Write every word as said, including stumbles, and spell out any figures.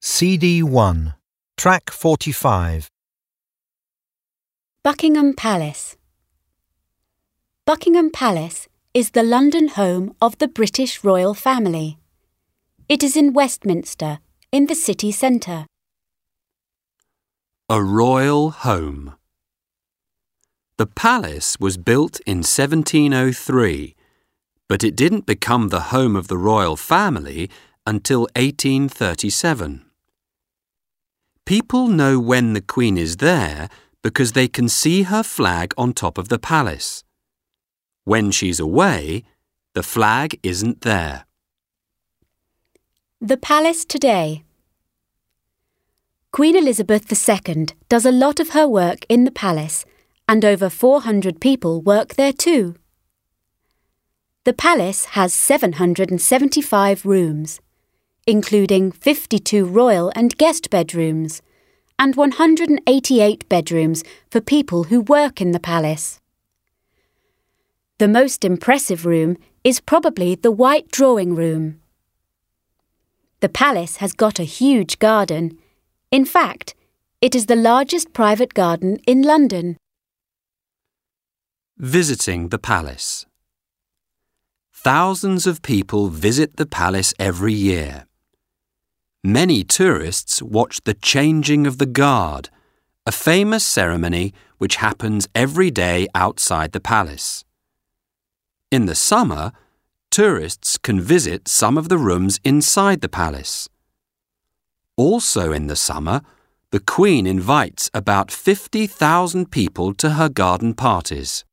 C D one, Track forty-five. Buckingham Palace. Buckingham Palace is the London home of the British royal family. It is in Westminster, in the city centre. A royal home. The palace was built in seventeen oh three, but it didn't become the home of the royal family until eighteen thirty-seven. People know when the Queen is there because they can see her flag on top of the palace. When she's away, the flag isn't there. The Palace today. Queen Elizabeth the Second does a lot of her work in the palace, and over four hundred people work there too. The palace has seven hundred seventy-five rooms, including fifty-two royal and guest bedrooms, and one hundred eighty-eight bedrooms for people who work in the palace. The most impressive room is probably the White Drawing Room. The palace has got a huge garden. In fact, it is the largest private garden in London. Visiting the palace. Thousands of people visit the palace every year. Many tourists watch the changing of the guard, a famous ceremony which happens every day outside the palace. In the summer, tourists can visit some of the rooms inside the palace. Also in the summer, the Queen invites about fifty thousand people to her garden parties.